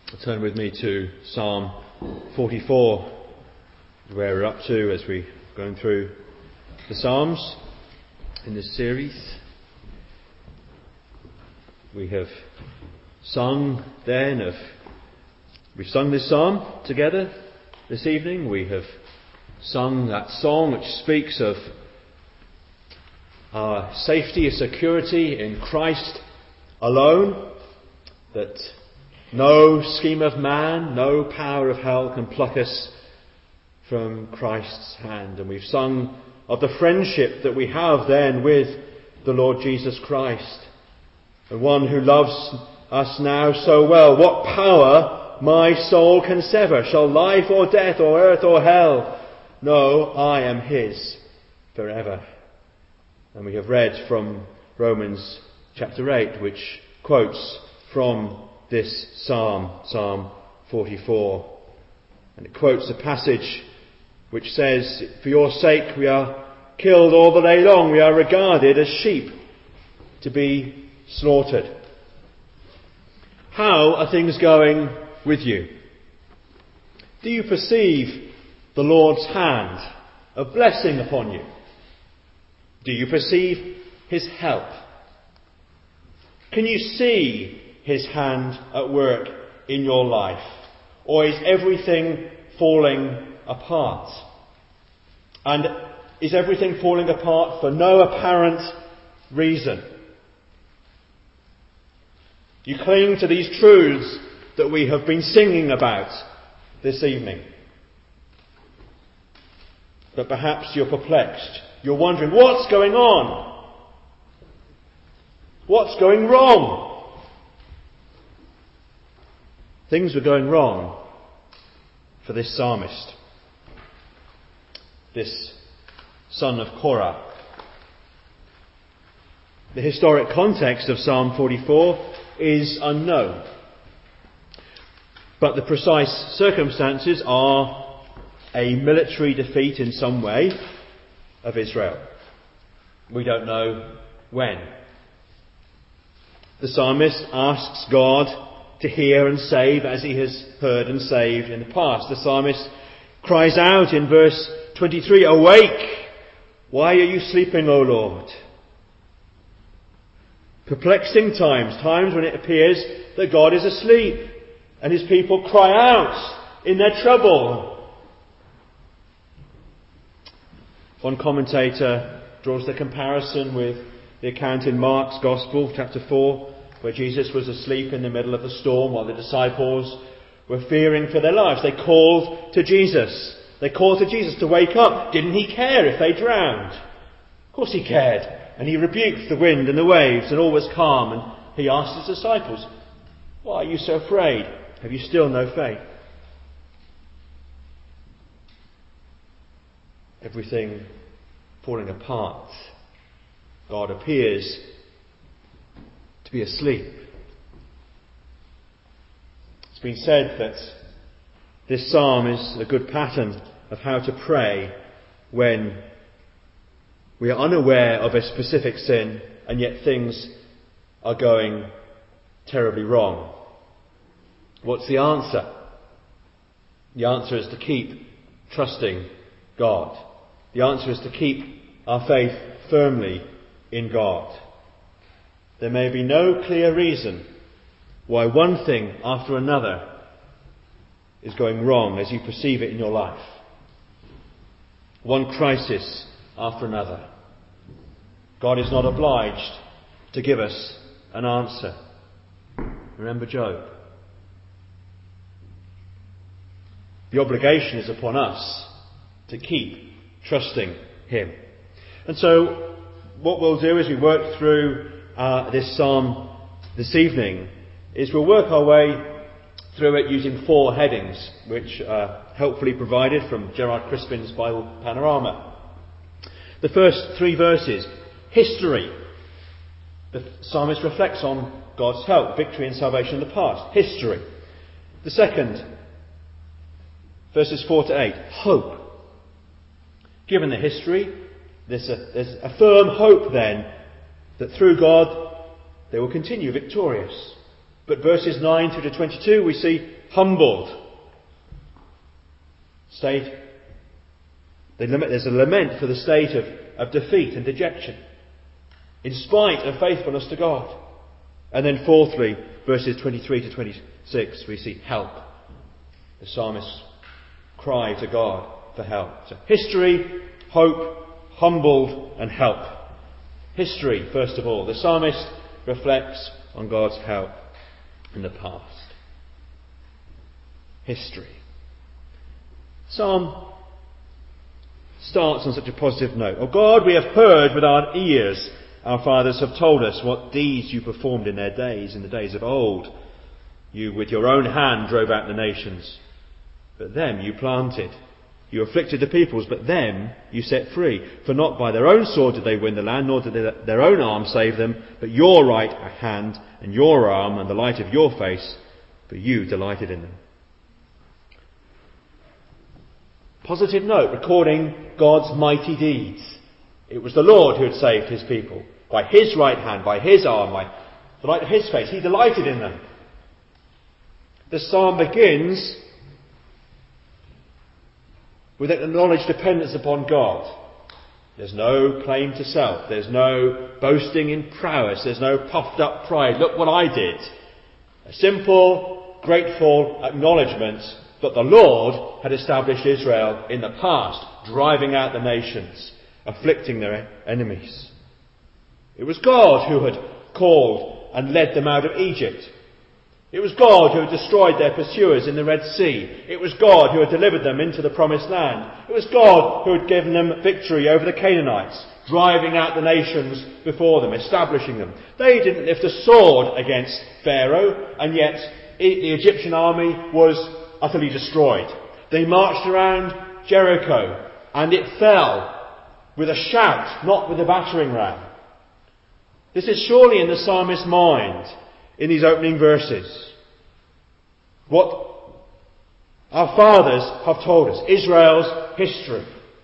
Turn with me to Psalm 44, where we're up to as we're going through the Psalms in this series. We have we've sung this psalm together this evening. We have sung that song which speaks of our safety and security in Christ alone, that no scheme of man, no power of hell can pluck us from Christ's hand. And we've sung of the friendship that we have then with the Lord Jesus Christ, the one who loves us now so well. What power my soul can sever? Shall life or death or earth or hell? No, I am his forever. And we have read from Romans chapter 8, which quotes from this psalm, Psalm 44. And it quotes a passage which says, "For your sake we are killed all the day long. We are regarded as sheep to be slaughtered." How are things going with you? Do you perceive the Lord's hand of blessing upon you? Do you perceive his help? Can you see his hand at work in your life? Or is everything falling apart? And is everything falling apart for no apparent reason? You cling to these truths that we have been singing about this evening. But perhaps you're perplexed. You're wondering, what's going on? What's going wrong? Things were going wrong for this psalmist, this son of Korah. The historic context of Psalm 44 is unknown, but the precise circumstances are a military defeat in some way of Israel. We don't know when. The psalmist asks God to hear and save as he has heard and saved in the past. The psalmist cries out in verse 23, "Awake! Why are you sleeping, O Lord?" Perplexing times when it appears that God is asleep and his people cry out in their trouble. One commentator draws the comparison with the account in Mark's Gospel, chapter 4, where Jesus was asleep in the middle of the storm while the disciples were fearing for their lives. They called to Jesus. They called to Jesus to wake up. Didn't he care if they drowned? Of course he cared. And he rebuked the wind and the waves, and all was calm. And he asked his disciples, "Why are you so afraid? Have you still no faith?" Everything falling apart. God appears to be asleep. It's been said that this psalm is a good pattern of how to pray when we are unaware of a specific sin and yet things are going terribly wrong. What's the answer? The answer is to keep trusting God. The answer is to keep our faith firmly in God. There may be no clear reason why one thing after another is going wrong as you perceive it in your life. One crisis after another. God is not obliged to give us an answer. Remember Job. The obligation is upon us to keep trusting him. And so what we'll do as we work through this psalm this evening is we'll work our way through it using 4 headings, which are helpfully provided from Gerard Crispin's Bible Panorama. The first 3 verses, history. The psalmist reflects on God's help, victory and salvation in the past. History. The second, verses 4 to 8, hope. Given the history, there's a firm hope then that through God they will continue victorious. But verses 9 through to 22 we see humbled. There's a lament for the state of defeat and dejection, in spite of faithfulness to God. And then fourthly, verses 23 to 26, we see help. The psalmist's cry to God for help. So history, hope, humbled, and help. History, first of all. The psalmist reflects on God's help in the past. History. Psalm starts on such a positive note. "O God, we have heard with our ears. Our fathers have told us what deeds you performed in their days, in the days of old. You with your own hand drove out the nations, but them you planted. You afflicted the peoples, but them you set free. For not by their own sword did they win the land, nor did their own arm save them, but your right hand and your arm and the light of your face, but you delighted in them." Positive note, recording God's mighty deeds. It was the Lord who had saved his people. By his right hand, by his arm, by the light of his face. He delighted in them. The psalm begins with an acknowledged dependence upon God. There's no claim to self. There's no boasting in prowess. There's no puffed up pride. Look what I did. A simple, grateful acknowledgement that the Lord had established Israel in the past, driving out the nations, afflicting their enemies. It was God who had called and led them out of Egypt. It was God who had destroyed their pursuers in the Red Sea. It was God who had delivered them into the Promised Land. It was God who had given them victory over the Canaanites, driving out the nations before them, establishing them. They didn't lift a sword against Pharaoh, and yet the Egyptian army was utterly destroyed. They marched around Jericho, and it fell with a shout, not with a battering ram. This is surely in the psalmist's mind in these opening verses. What our fathers have told us, Israel's history.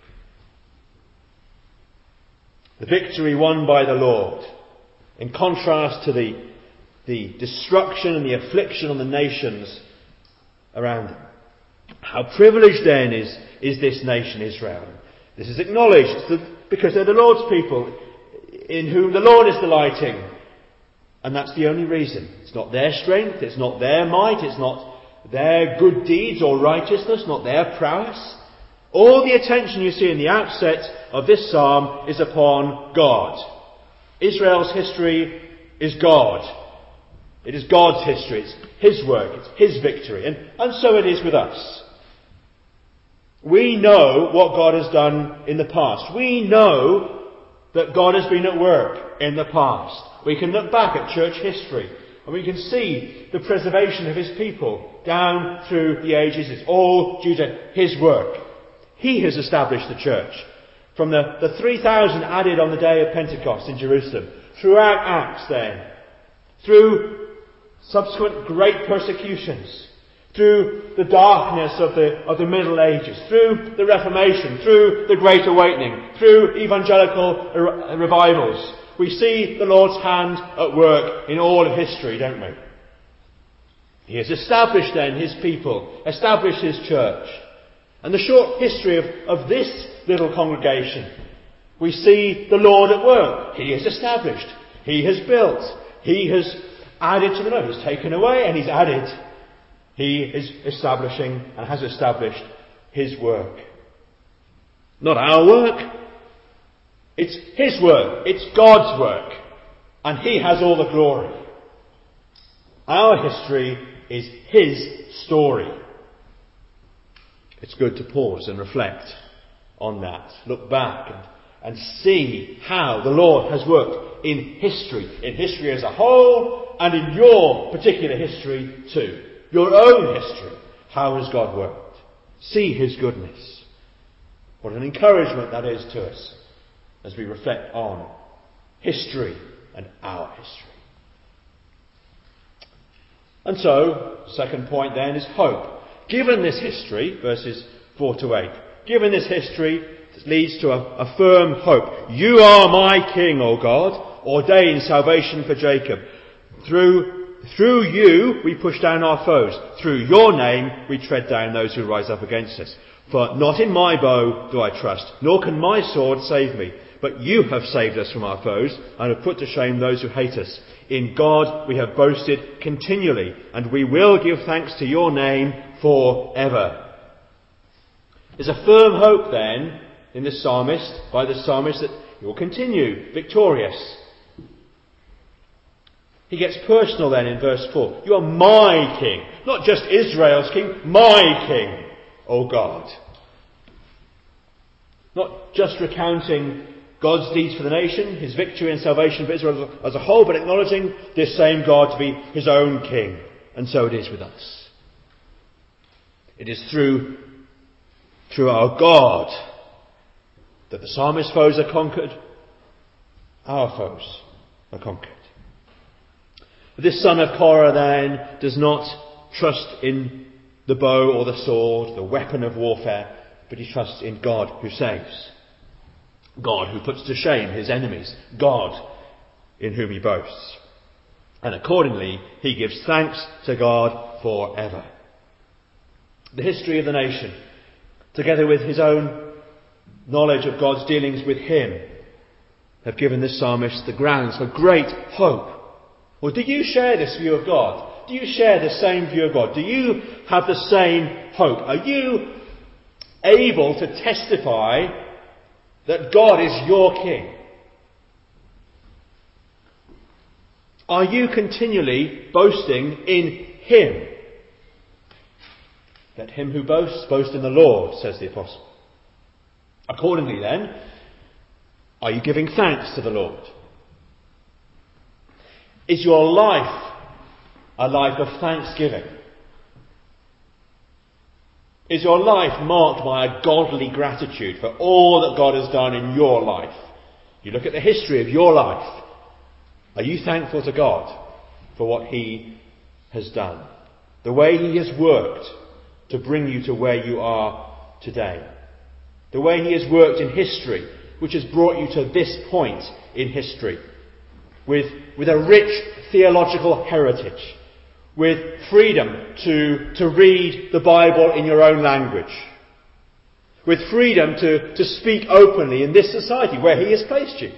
The victory won by the Lord, in contrast to the destruction and the affliction on the nations around them. How privileged then is this nation Israel. This is acknowledged because they're the Lord's people, in whom the Lord is delighting. And that's the only reason. It's not their strength, it's not their might, it's not their good deeds or righteousness, not their prowess. All the attention you see in the outset of this psalm is upon God. Israel's history is God. It is God's history. It's his work. It's his victory. And so it is with us. We know what God has done in the past. We know that God has been at work in the past. We can look back at church history and we can see the preservation of his people down through the ages. It's all due to his work. He has established the church. From the 3,000 added on the day of Pentecost in Jerusalem, throughout Acts then, through subsequent great persecutions, through the darkness of the Middle Ages, through the Reformation, through the Great Awakening, through evangelical revivals, we see the Lord's hand at work in all of history, don't we? He has established then his people, established his church. And the short history of this little congregation, we see the Lord at work. He has established. He has built. He has added to the number. He's taken away and he's added. He is establishing and has established his work. Not our work. It's his work. It's God's work. And he has all the glory. Our history is his story. It's good to pause and reflect on that. Look back and see how the Lord has worked in history as a whole, and in your particular history too. Your own history. How has God worked? See his goodness. What an encouragement that is to us as we reflect on history and our history. And so, second point then is hope. Given this history, verses 4 to 8, given this history, it leads to a firm hope. You are my King, O God, ordain salvation for Jacob. Through through you we push down our foes. Through your name we tread down those who rise up against us. For not in my bow do I trust, nor can my sword save me. But you have saved us from our foes, and have put to shame those who hate us. In God we have boasted continually, and we will give thanks to your name forever. There's a firm hope then in the psalmist, by the psalmist, that he will continue victorious. He gets personal then in verse 4. You are my king, not just Israel's king, my king, O God. Not just recounting God's deeds for the nation, his victory and salvation for Israel as a whole, but acknowledging this same God to be his own king. And so it is with us. It is through our God that the psalmist's foes are conquered, our foes are conquered. This son of Korah then does not trust in the bow or the sword, the weapon of warfare, but he trusts in God who saves. God who puts to shame his enemies. God in whom he boasts. And accordingly, he gives thanks to God forever. The history of the nation, together with his own knowledge of God's dealings with him, have given this psalmist the grounds for great hope. Or do you share this view of God? Do you share the same view of God? Do you have the same hope? Are you able to testify that God is your king? Are you continually boasting in him? Let him who boasts, boast in the Lord, says the apostle. Accordingly then, are you giving thanks to the Lord? Is your life a life of thanksgiving? Is your life marked by a godly gratitude for all that God has done in your life? You look at the history of your life. Are you thankful to God for what he has done? The way he has worked to bring you to where you are today. The way he has worked in history, which has brought you to this point in history. With a rich theological heritage. With freedom to read the Bible in your own language. With freedom to speak openly in this society where he has placed you.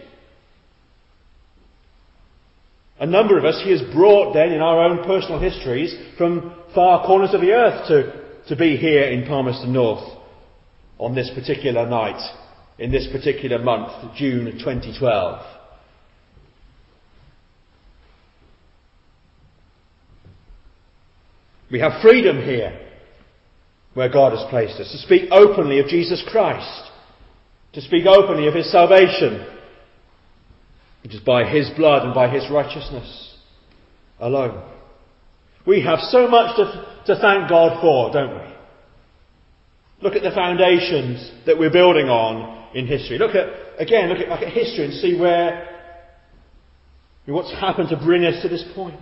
A number of us he has brought then in our own personal histories from far corners of the earth to be here in Palmerston North on this particular night, in this particular month, June 2012. We have freedom here, where God has placed us, to speak openly of Jesus Christ, to speak openly of his salvation, which is by his blood and by his righteousness alone. We have so much to thank God for, don't we? Look at the foundations that we're building on in history. Look at history and see what's happened to bring us to this point.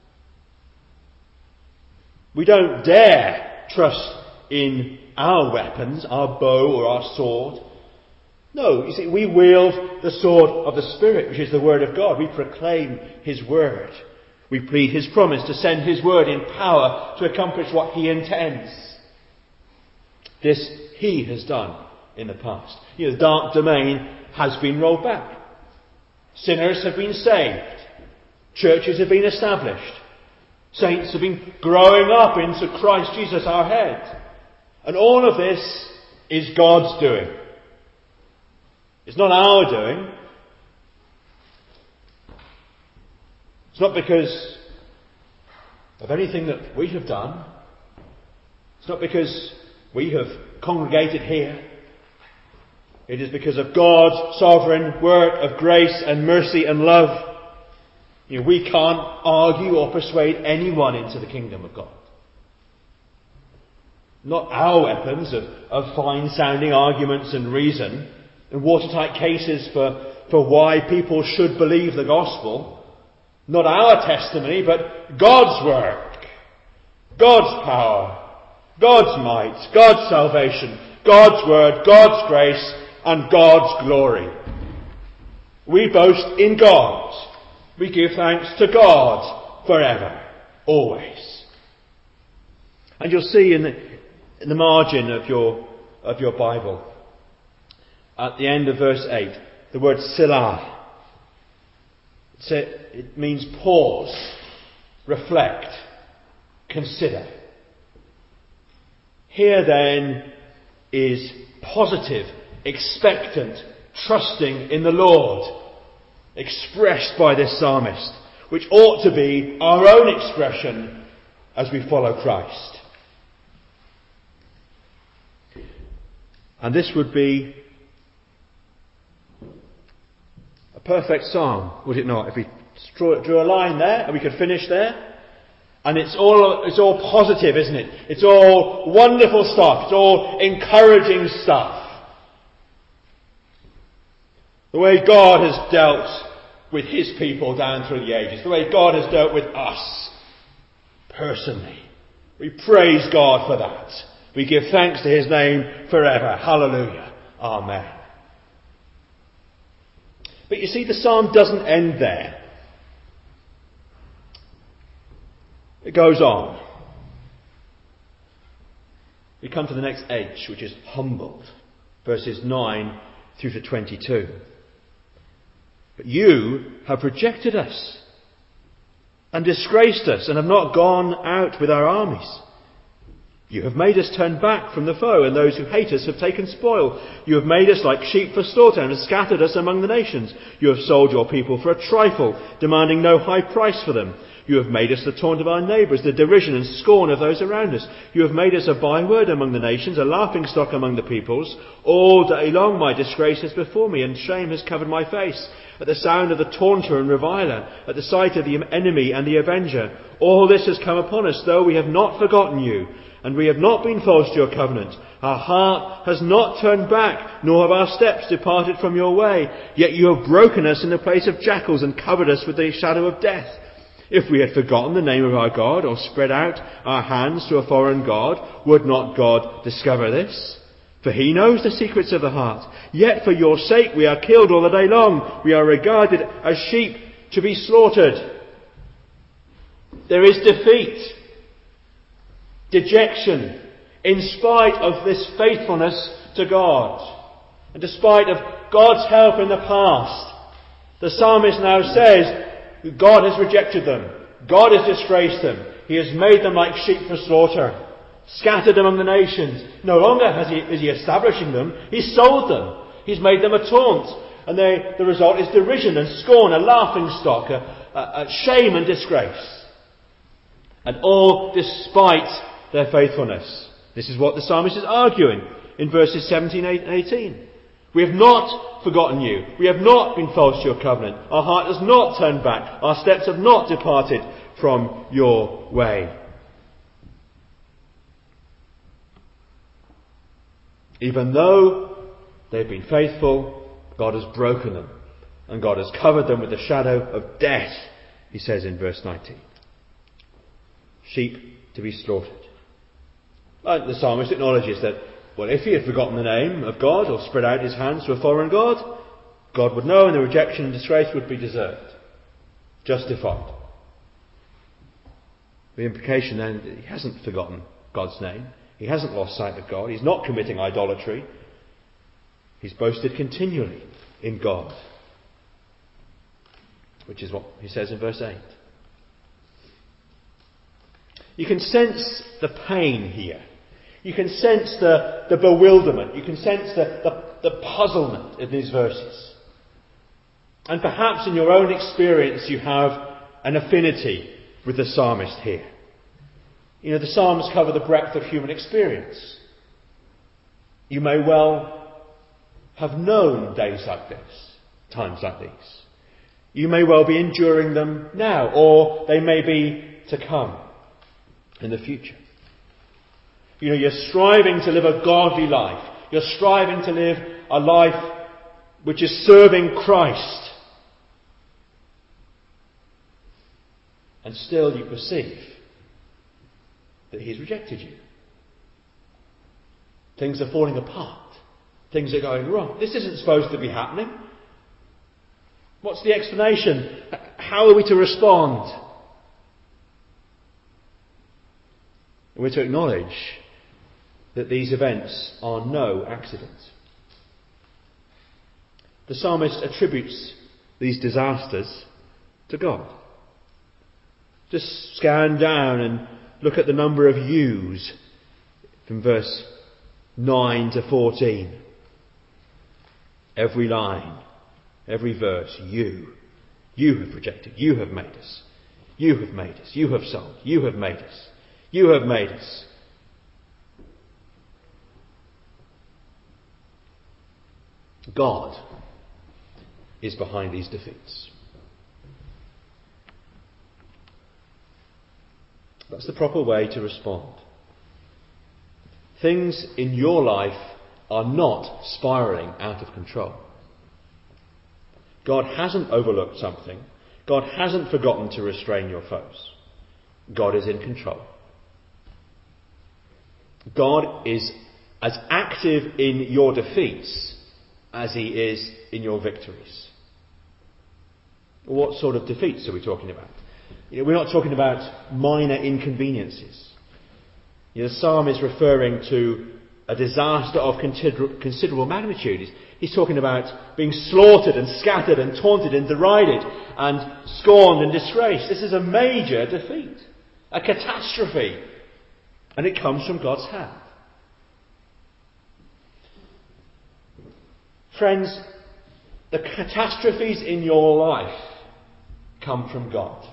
We don't dare trust in our weapons, our bow or our sword. No, you see, we wield the sword of the Spirit, which is the Word of God. We proclaim his Word. We plead his promise to send his Word in power to accomplish what he intends. This he has done in the past. The dark domain has been rolled back. Sinners have been saved. Churches have been established. Saints have been growing up into Christ Jesus our head. And all of this is God's doing. It's not our doing. It's not because of anything that we have done. It's not because we have congregated here. It is because of God's sovereign work of grace and mercy and love. We can't argue or persuade anyone into the kingdom of God. Not our weapons of fine-sounding arguments and reason and watertight cases for why people should believe the gospel. Not our testimony, but God's work, God's power, God's might, God's salvation, God's word, God's grace, and God's glory. We boast in God. We give thanks to God forever. always. And you'll see in the margin of your Bible, at the end of verse 8, the word Selah. It means pause, reflect, consider. Here then is positive, expectant, trusting in the Lord, expressed by this psalmist, which ought to be our own expression as we follow Christ. And this would be a perfect psalm, would it not? If we drew a line there and we could finish there. And it's all positive, isn't it? It's all wonderful stuff. It's all encouraging stuff. The way God has dealt with his people down through the ages. The way God has dealt with us personally. We praise God for that. We give thanks to his name forever. Hallelujah. Amen. But you see, the psalm doesn't end there. It goes on. We come to the next H, which is humbled. Verses 9 through to 22. But you have rejected us and disgraced us and have not gone out with our armies. You have made us turn back from the foe, and those who hate us have taken spoil. You have made us like sheep for slaughter and have scattered us among the nations. You have sold your people for a trifle, demanding no high price for them. You have made us the taunt of our neighbours, the derision and scorn of those around us. You have made us a byword among the nations, a laughingstock among the peoples. All day long my disgrace is before me, and shame has covered my face. At the sound of the taunter and reviler, at the sight of the enemy and the avenger, all this has come upon us, though we have not forgotten you, and we have not been false to your covenant. Our heart has not turned back, nor have our steps departed from your way. Yet you have broken us in the place of jackals and covered us with the shadow of death. If we had forgotten the name of our God, or spread out our hands to a foreign god, would not God discover this? For he knows the secrets of the heart. Yet for your sake we are killed all the day long. We are regarded as sheep to be slaughtered. There is defeat, dejection, in spite of this faithfulness to God. And despite of God's help in the past, the psalmist now says, God has rejected them. God has disgraced them. He has made them like sheep for slaughter, scattered among the nations. No longer is he establishing them. He's sold them. He's made them a taunt. And the result is derision and scorn, a laughingstock, a shame and disgrace. And all despite their faithfulness. This is what the psalmist is arguing in verses 17 and 18. We have not forgotten you. We have not been false to your covenant. Our heart has not turned back. Our steps have not departed from your way. Even though they've been faithful, God has broken them. And God has covered them with the shadow of death, he says in verse 19. Sheep to be slaughtered. The psalmist acknowledges that, well, if he had forgotten the name of God or spread out his hands to a foreign god, God would know and the rejection and disgrace would be deserved. Justified. The implication then that he hasn't forgotten God's name. He hasn't lost sight of God. He's not committing idolatry. He's boasted continually in God. Which is what he says in verse 8. You can sense the pain here. You can sense the bewilderment. You can sense the puzzlement in these verses. And perhaps in your own experience you have an affinity with the psalmist here. You know, the Psalms cover the breadth of human experience. You may well have known days like this, times like these. You may well be enduring them now, or they may be to come in the future. You know, you're striving to live a godly life. You're striving to live a life which is serving Christ. And still you perceive that he's rejected you. Things are falling apart. Things are going wrong. This isn't supposed to be happening. What's the explanation? How are we to respond? we're to acknowledge that these events are no accident. The psalmist attributes these disasters to God. Just scan down and look at the number of yous from verse 9 to 14. Every line, every verse, you. You have rejected. You have made us. You have made us. You have sold. You have made us. You have made us. God is behind these defeats. That's the proper way to respond. Things in your life are not spiralling out of control. God hasn't overlooked something. God hasn't forgotten to restrain your foes. God is in control. God is as active in your defeats as he is in your victories. What sort of defeats are we talking about? We're not talking about minor inconveniences. The psalm is referring to a disaster of considerable magnitude. He's talking about being slaughtered and scattered and taunted and derided and scorned and disgraced. This is a major defeat, a catastrophe, and it comes from God's hand. Friends, the catastrophes in your life come from God.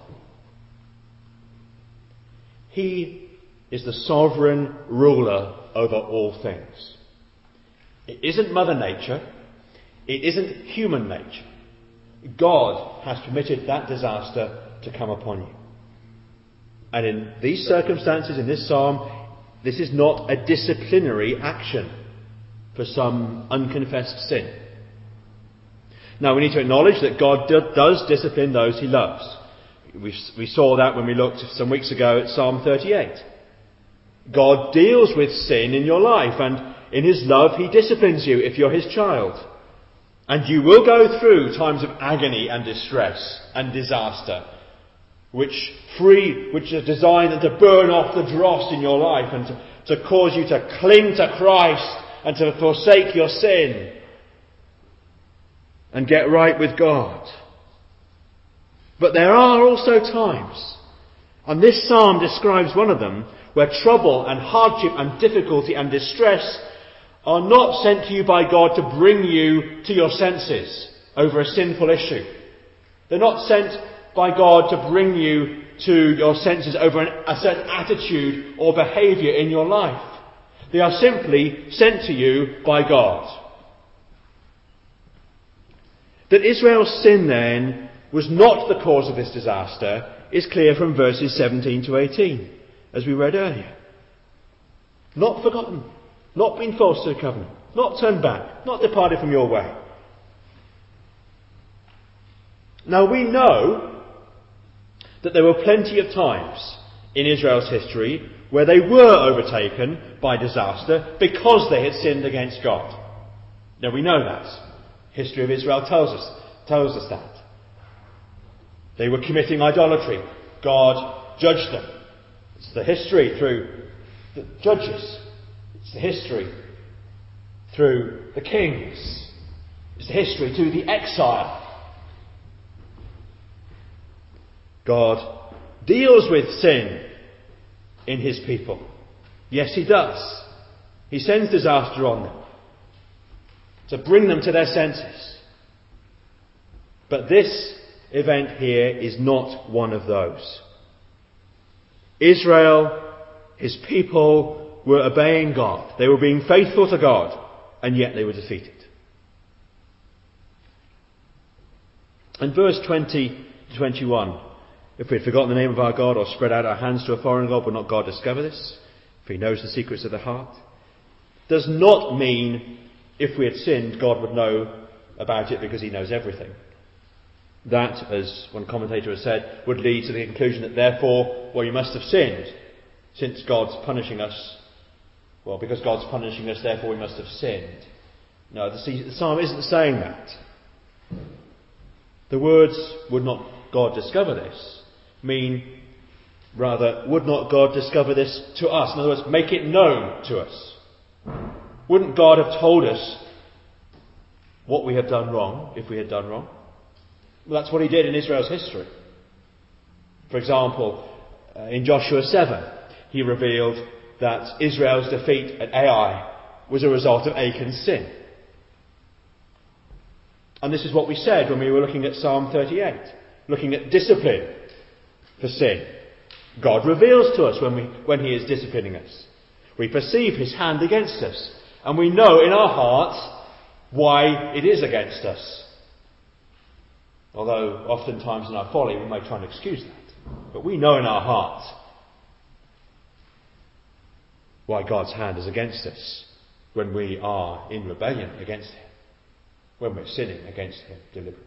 He is the sovereign ruler over all things. It isn't Mother Nature. It isn't human nature. God has permitted that disaster to come upon you. And in these circumstances, in this psalm, this is not a disciplinary action for some unconfessed sin. Now, we need to acknowledge that God does discipline those he loves. We saw that when we looked some weeks ago at Psalm 38. God deals with sin in your life, and in his love he disciplines you if you're his child. And you will go through times of agony and distress and disaster, which are designed to burn off the dross in your life and to cause you to cling to Christ and to forsake your sin and get right with God. But there are also times, and this psalm describes one of them, where trouble and hardship and difficulty and distress are not sent to you by God to bring you to your senses over a sinful issue. They're not sent by God to bring you to your senses over a certain attitude or behaviour in your life. They are simply sent to you by God. That Israel's sin then was not the cause of this disaster is clear from verses 17 to 18, as we read earlier. Not forgotten, not been false to the covenant, not turned back, not departed from your way. Now we know that there were plenty of times in Israel's history where they were overtaken by disaster because they had sinned against God. Now we know that. History of Israel tells us that. They were committing idolatry. God judged them. It's the history through the judges. It's the history through the kings. It's the history through the exile. God deals with sin in his people. Yes, he does. He sends disaster on them to bring them to their senses. But this event here is not one of those. Israel, his people, were obeying God. They were being faithful to God, and yet they were defeated. In verse 20 to 21, if we had forgotten the name of our God or spread out our hands to a foreign God, will not God discover this? For he knows the secrets of the heart. Does not mean if we had sinned, God would know about it because he knows everything. That, as one commentator has said, would lead to the conclusion that therefore, well, you must have sinned, since God's punishing us. Well, because God's punishing us, therefore we must have sinned. No, the psalm isn't saying that. The words, would not God discover this, mean Rather, would not God discover this to us? In other words, make it known to us. Wouldn't God have told us what we have done wrong if we had done wrong? Well, that's what he did in Israel's history. For example, in Joshua 7, he revealed that Israel's defeat at Ai was a result of Achan's sin. And this is what we said when we were looking at Psalm 38, looking at discipline for sin. God reveals to us when he is disciplining us. We perceive his hand against us, and we know in our hearts why it is against us. Although oftentimes in our folly we may try and excuse that. But we know in our heart why God's hand is against us when we are in rebellion against him, when we're sinning against him deliberately.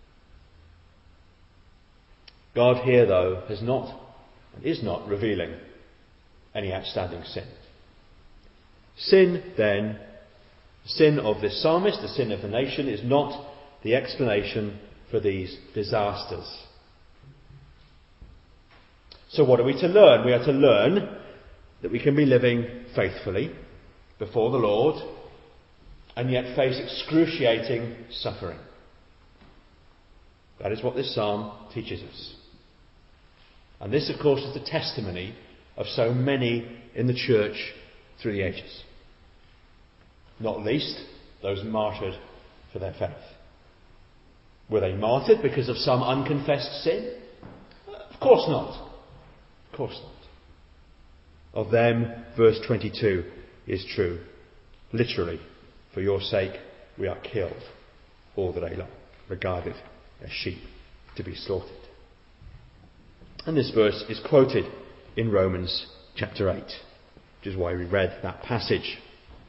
God here, though, is not revealing any outstanding sin. Sin, then, the sin of this psalmist, the sin of the nation, is not the explanation for these disasters. So what are we to learn? We are to learn that we can be living faithfully before the Lord and yet face excruciating suffering. That is what this psalm teaches us. And this, of course, is the testimony of so many in the church through the ages. Not least those martyred for their faith. Were they martyred because of some unconfessed sin? Of course not. Of course not. Of them, verse 22 is true. Literally, for your sake we are killed all the day long, regarded as sheep to be slaughtered. And this verse is quoted in Romans chapter 8, which is why we read that passage.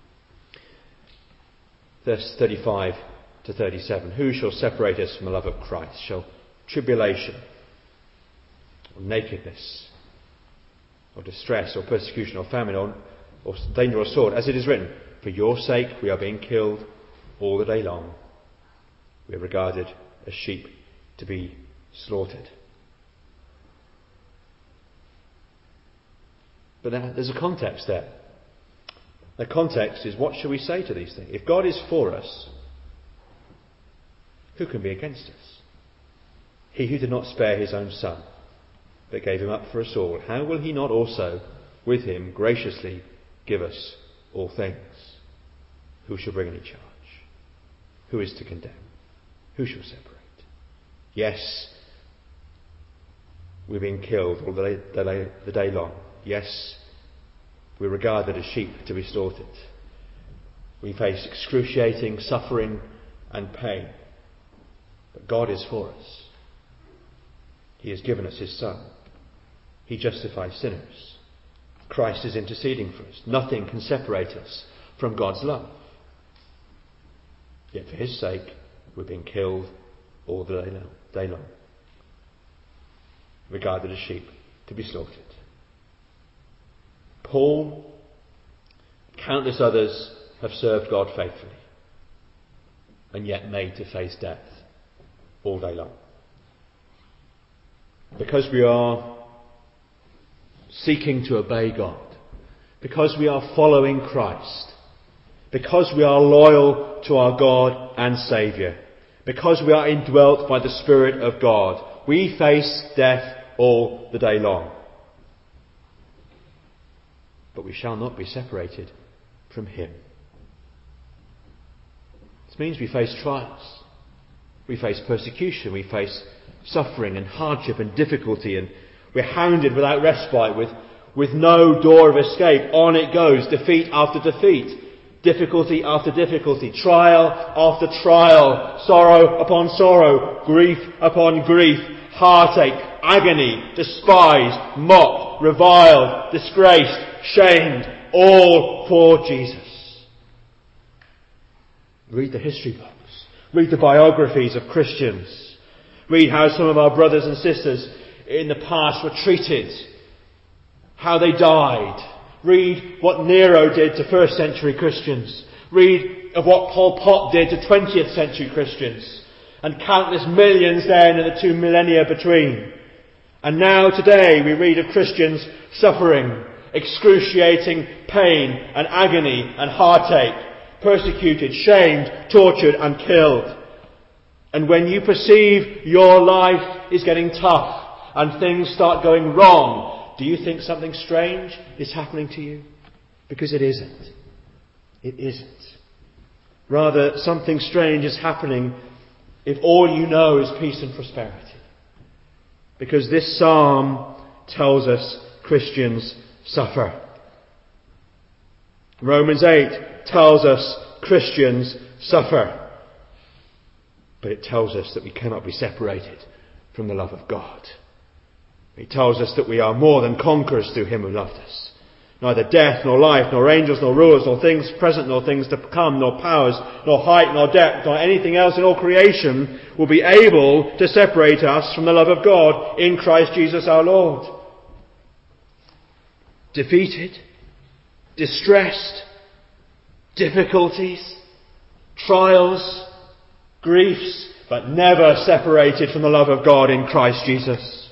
Verse 35 to 37. Who shall separate us from the love of Christ? Shall tribulation, or nakedness, or distress, or persecution, or famine, or danger, or sword? As it is written, for your sake we are being killed all the day long. We are regarded as sheep to be slaughtered. But there's a context there. The context is, what shall we say to these things? If God is for us, who can be against us? He who did not spare his own son, but gave him up for us all, how will he not also with him graciously give us all things? Who shall bring any charge? Who is to condemn? Who shall separate? Yes, we're being killed all the day long. Yes, we're regarded as sheep to be slaughtered. We face excruciating suffering and pain. But God is for us. He has given us his Son. He justifies sinners. Christ is interceding for us. Nothing can separate us from God's love. Yet for his sake, we're being killed all the day long. Regarded as sheep to be slaughtered. Paul, countless others have served God faithfully and yet made to face death all day long. Because we are seeking to obey God, because we are following Christ, because we are loyal to our God and Saviour, because we are indwelt by the Spirit of God, we face death all the day long. But we shall not be separated from him. This means we face trials. We face persecution. We face suffering and hardship and difficulty. And we're hounded without respite with no door of escape. On it goes, defeat after defeat. Difficulty after difficulty. Trial after trial. Sorrow upon sorrow. Grief upon grief. Heartache. Agony. Despised. Mocked. Reviled. Disgraced. Shamed, all for Jesus. Read the history books. Read the biographies of Christians. Read how some of our brothers and sisters in the past were treated. How they died. Read what Nero did to first century Christians. Read of what Pol Pot did to 20th century Christians. And countless millions then in the 2 millennia between. And now today we read of Christians suffering excruciating pain and agony and heartache, persecuted, shamed, tortured and killed. And when you perceive your life is getting tough and things start going wrong, do you think something strange is happening to you? Because it isn't. It isn't. Rather, something strange is happening if all you know is peace and prosperity. Because this psalm tells us Christians suffer. Romans 8 tells us Christians suffer. But it tells us that we cannot be separated from the love of God. It tells us that we are more than conquerors through him who loved us. Neither death, nor life, nor angels, nor rulers, nor things present, nor things to come, nor powers, nor height, nor depth, nor anything else in all creation will be able to separate us from the love of God in Christ Jesus our Lord. Defeated, distressed, difficulties, trials, griefs, but never separated from the love of God in Christ Jesus.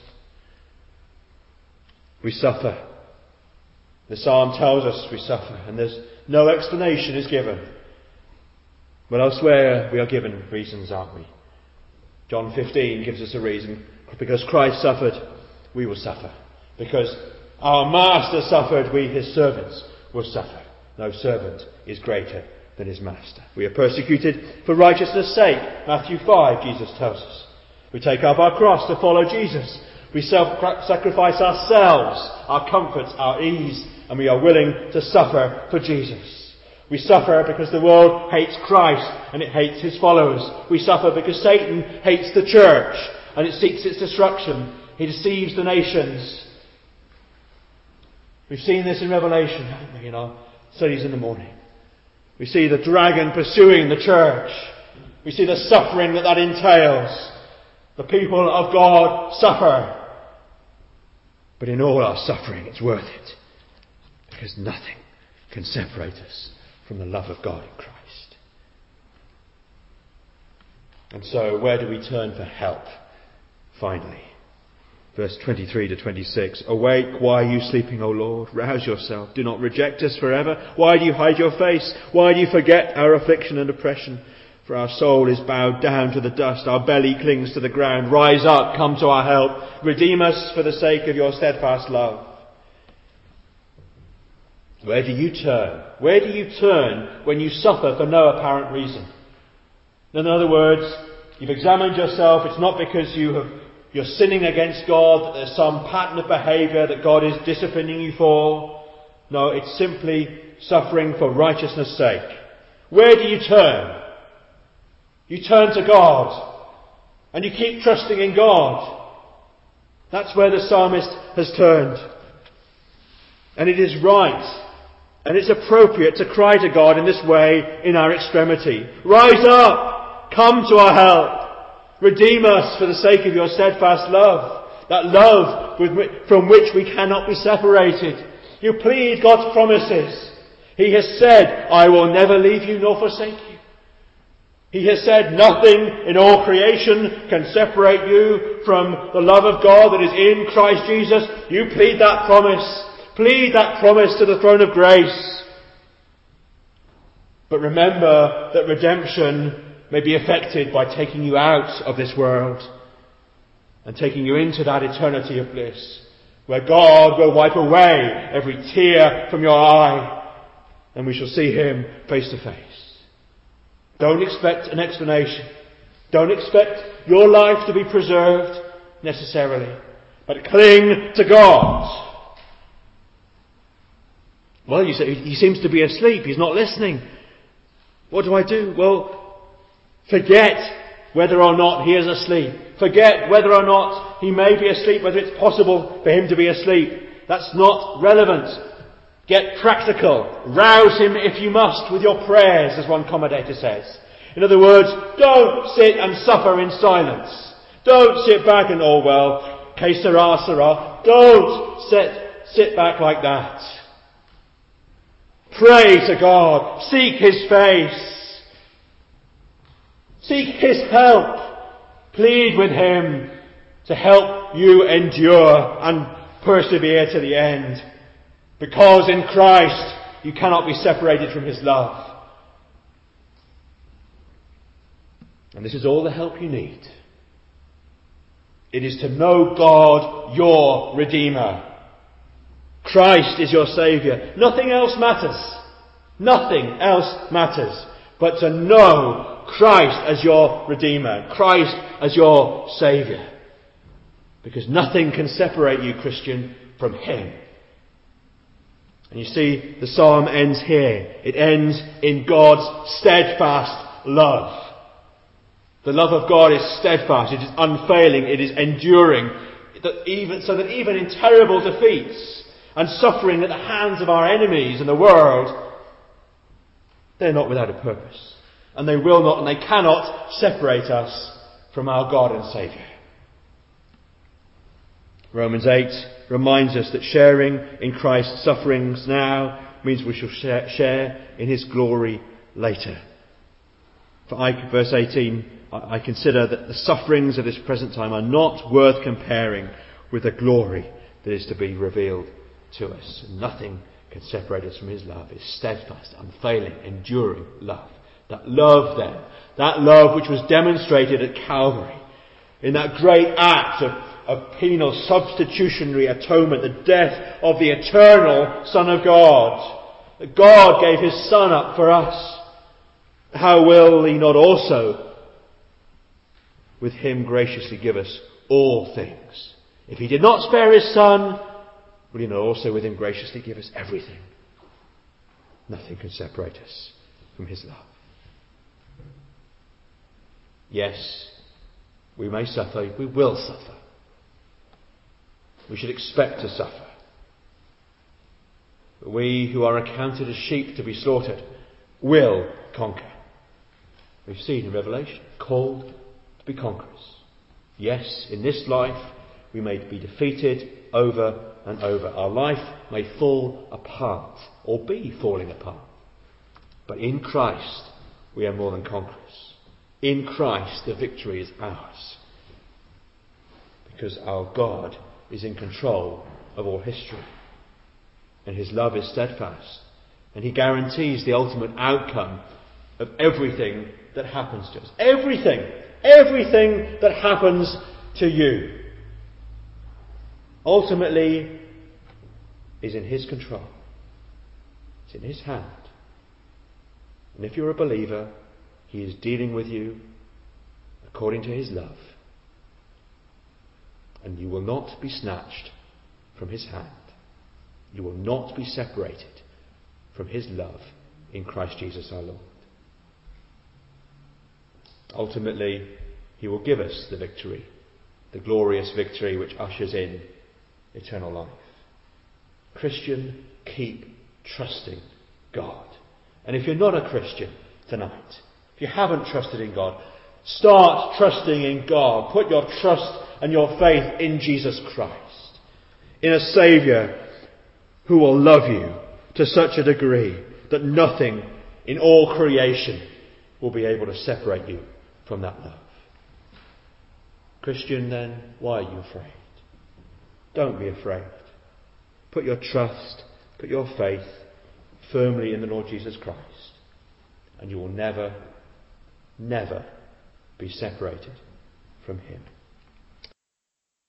We suffer. The psalm tells us we suffer, and there's no explanation is given. But elsewhere we are given reasons, aren't we? John 15 gives us a reason. Because Christ suffered, we will suffer. Because our Master suffered, we, his servants, will suffer. No servant is greater than his master. We are persecuted for righteousness' sake. Matthew 5, Jesus tells us. We take up our cross to follow Jesus. We self-sacrifice ourselves, our comforts, our ease, and we are willing to suffer for Jesus. We suffer because the world hates Christ and it hates his followers. We suffer because Satan hates the church and it seeks its destruction. He deceives the nations. We've seen this in Revelation, haven't we, in our studies in the morning. We see the dragon pursuing the church. We see the suffering that entails. The people of God suffer. But in all our suffering, it's worth it. Because nothing can separate us from the love of God in Christ. And so, where do we turn for help? Finally, verse 23 to 26. Awake, why are you sleeping, O Lord? Rouse yourself. Do not reject us forever. Why do you hide your face? Why do you forget our affliction and oppression? For our soul is bowed down to the dust. Our belly clings to the ground. Rise up, come to our help. Redeem us for the sake of your steadfast love. Where do you turn? Where do you turn when you suffer for no apparent reason? In other words, you've examined yourself. It's not because you're sinning against God, that there's some pattern of behaviour that God is disciplining you for. No, it's simply suffering for righteousness' sake. Where do you turn? You turn to God. And you keep trusting in God. That's where the psalmist has turned. And it is right. And it's appropriate to cry to God in this way in our extremity. Rise up! Come to our help! Redeem us for the sake of your steadfast love. That love from which we cannot be separated. You plead God's promises. He has said, I will never leave you nor forsake you. He has said, nothing in all creation can separate you from the love of God that is in Christ Jesus. You plead that promise. Plead that promise to the throne of grace. But remember that redemption may be effected by taking you out of this world and taking you into that eternity of bliss, where God will wipe away every tear from your eye and we shall see him face to face. Don't expect an explanation. Don't expect your life to be preserved necessarily, but cling to God. Well, you say, he seems to be asleep. He's not listening. What do I do? Well, forget whether or not he is asleep. Forget whether or not he may be asleep, whether it's possible for him to be asleep. That's not relevant. Get practical. Rouse him if you must with your prayers, as one commentator says. In other words, don't sit and suffer in silence. Don't sit back and, oh well, que sera, sera. Don't sit back like that. Pray to God. Seek his face. Seek his help. Plead with him to help shall you endure and persevere to the end. Because in Christ you cannot be separated from his love. And this is all the help you need. It is to know God, your Redeemer. Christ is your Saviour. Nothing else matters. Nothing else matters but to know Christ as your Redeemer. Christ as your Saviour. Because nothing can separate you, Christian, from him. And you see, the psalm ends here. It ends in God's steadfast love. The love of God is steadfast, it is unfailing, it is enduring, so that even in terrible defeats and suffering at the hands of our enemies in the world, they're not without a purpose. And they will not and they cannot separate us from our God and Saviour. Romans 8 reminds us that sharing in Christ's sufferings now means we shall share in his glory later. Verse 18, I consider that the sufferings of this present time are not worth comparing with the glory that is to be revealed to us. Nothing can separate us from his love. His steadfast, unfailing, enduring love. That love then, that love which was demonstrated at Calvary, in that great act of penal substitutionary atonement, the death of the eternal Son of God. That God gave his Son up for us. How will he not also with him graciously give us all things? If he did not spare his Son, will he not also with him graciously give us everything? Nothing can separate us from his love. Yes, we may suffer, we will suffer. We should expect to suffer. But we who are accounted as sheep to be slaughtered will conquer. We've seen in Revelation, called to be conquerors. Yes, in this life we may be defeated over and over. Our life may fall apart or be falling apart. But in Christ we are more than conquerors. In Christ the victory is ours. Because our God is in control of all history. And his love is steadfast. And he guarantees the ultimate outcome of everything that happens to us. Everything that happens to you ultimately is in his control. It's in his hand. And if you're a believer, he is dealing with you according to his love. And you will not be snatched from his hand. You will not be separated from his love in Christ Jesus our Lord. Ultimately, he will give us the victory, the glorious victory which ushers in eternal life. Christian, keep trusting God. And if you're not a Christian tonight, if you haven't trusted in God, start trusting in God. Put your trust and your faith in Jesus Christ, in a Saviour who will love you to such a degree that nothing in all creation will be able to separate you from that love. Christian, then, why are you afraid? Don't be afraid. Put your trust, put your faith firmly in the Lord Jesus Christ, and you will never, never be separated from him.